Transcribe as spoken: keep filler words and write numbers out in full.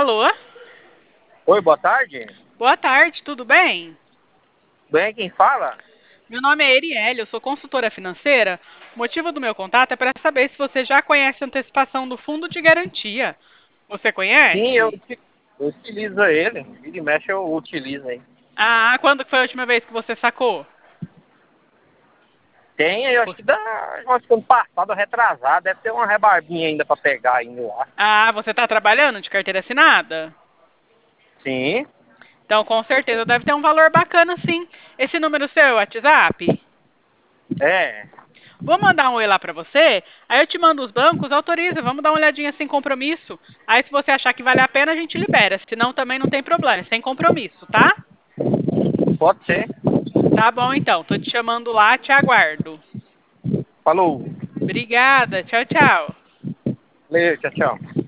Alô? Oi, boa tarde. Boa tarde, tudo bem? Bem, quem fala? Meu nome é Erielle, eu sou consultora financeira. O motivo do meu contato é para saber se você já conhece a antecipação do fundo de garantia. Você Sim, eu, conhece? uti- eu utilizo ele. Vira e mexe eu utilizo aí. Ah, quando que foi a última vez que você sacou? Tem, eu acho que dá. Acho que ano passado, retrasado, deve ter uma rebarbinha ainda pra pegar ainda lá. Ah, você está trabalhando de carteira assinada? Sim, Então, com certeza deve ter um valor bacana, sim. Esse número seu é o WhatsApp? é. Vou mandar um oi lá para você, aí eu te mando os bancos, autoriza, vamos dar uma olhadinha sem compromisso. Aí se você achar que vale a pena, a gente libera, senão também não tem problema, é sem compromisso, tá? Pode ser. Tá bom então, tô te chamando lá, te aguardo. Falou. Obrigada, tchau, tchau. Valeu, tchau, tchau.